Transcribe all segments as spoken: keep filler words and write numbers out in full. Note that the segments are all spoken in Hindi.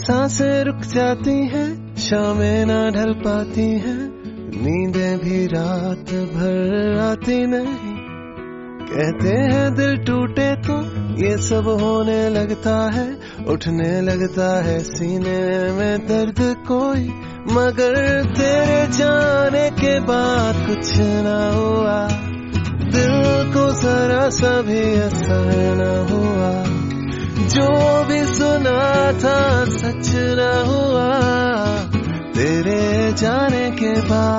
सांसें रुक जाती हैं, शामें ना ढल पाती हैं, नींदें भी रात भर आती नहीं। कहते हैं दिल टूटे तो ये सब होने लगता है, उठने लगता है सीने में दर्द कोई, मगर तेरे जाने के बाद कुछ ना हुआ, दिल को जरा सा भी असर न हुआ, जो भी सुना था सच न हुआ तेरे जाने के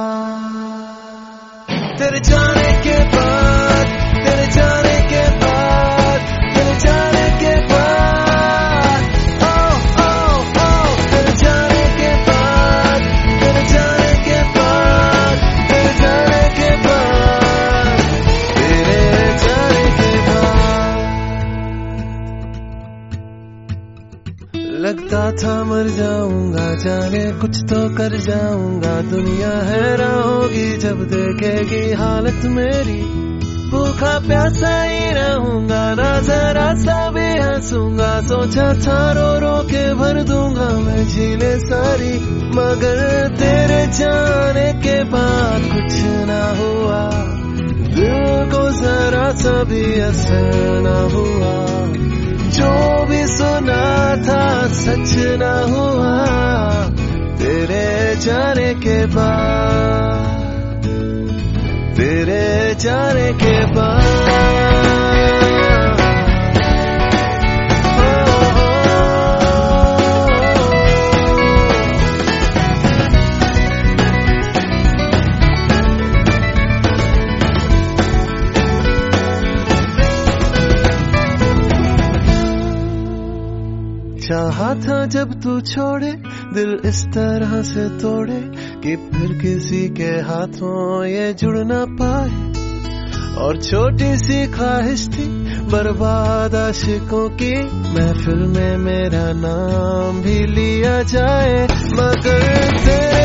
बाद। तेरे जाने के बाद, तेरे जाने के बाद, तेरे जाने के बाद, ओ ओ ओ तेरे जाने के बाद, तेरे जाने के बाद, तेरे जाने के बाद, तेरे जाने के बाद। लगता था मर जाऊंगा, जाने कुछ तो कर जाऊंगा, दुनिया हैरान होगी जब देखेगी हालत मेरी, भूखा प्यासा ही रहूंगा, ना जरा सा भी हंसूंगा, सोचा था रो रो के भर दूंगा मैं झीलें सारी, मगर तेरे जाने के बाद कुछ ना हुआ, दिल को जरा सा भी असर ना हुआ, जो भी सुना था सच ना हुआ तेरे जाने के बाद, तेरे जाने के बाद। चाहा था जब तू छोड़े दिल इस तरह से तोड़े कि फिर किसी के हाथों ये जुड़ ना पाए, और छोटी सी ख्वाहिश थी बर्बाद आशिकों की, महफिल में मेरा नाम भी लिया जाए, मगर तेरे